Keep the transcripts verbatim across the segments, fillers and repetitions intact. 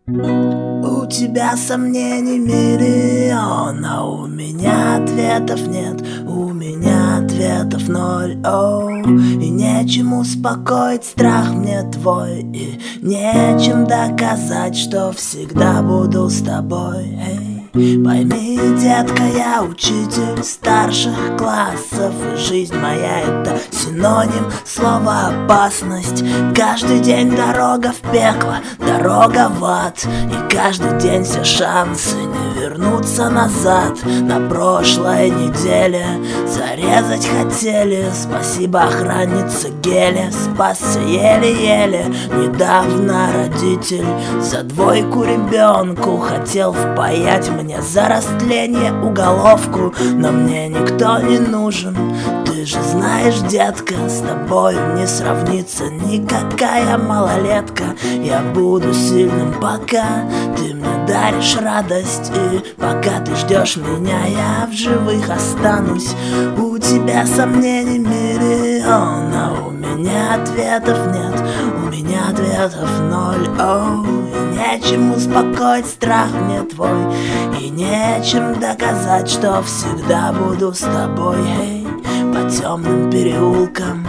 У тебя сомнений миллион, а у меня ответов нет, у меня ответов ноль. Оу, и нечем успокоить страх мне твой, и нечем доказать, что всегда буду с тобой. Эй. Пойми, детка, я учитель старших классов, и жизнь моя — это синоним слова опасность. Каждый день дорога в пекло, дорога в ад, и каждый день все шансы не вернуться назад. На прошлой неделе зарезать хотели, спасибо охраннице Геле, спасся еле-еле. Недавно родитель за двойку ребенку хотел впаять мне за растление уголовку, но мне никто не нужен. Ты же знаешь, детка, с тобою не сравнится никакая малолетка. Я буду сильным, пока ты мне даришь радость, и пока ты ждешь меня, я в живых останусь. У тебя сомнений миллион, а у меня ответов нет, у меня ответов ноль. Оу, и нечем успокоить страх мне твой, и нечем доказать, что всегда буду с тобой. Эй, по темным переулкам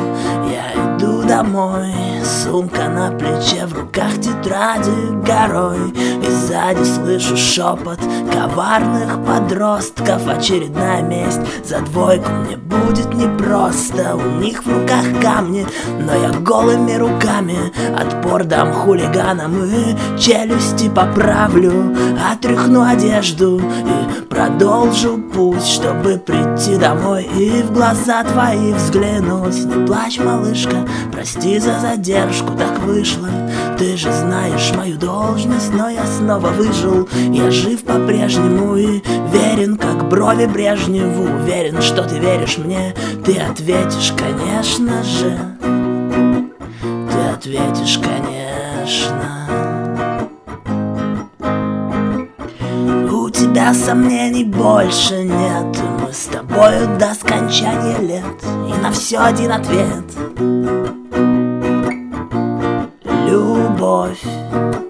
я иду домой, сумка на плече, в руках тетради горой, и сзади слышу шепот коварных подростков. Очередная месть за двойку мне будет непросто. У них в руках камни, но я голыми руками отпор дам хулиганам и челюсти поправлю, отряхну одежду и продолжу путь, чтобы прийти домой и в глаза твои взглянуть. Не плачь, малышка, прости за задержку, так вышло. Ты же знаешь мою должность, но я снова выжил. Я жив по-прежнему и верен, как брови Брежневу. Уверен, что ты веришь мне, ты ответишь, конечно же. Ты ответишь, конечно. У тебя сомнений больше нет, и мы с тобою до скончания лет, и на все один ответ — любовь.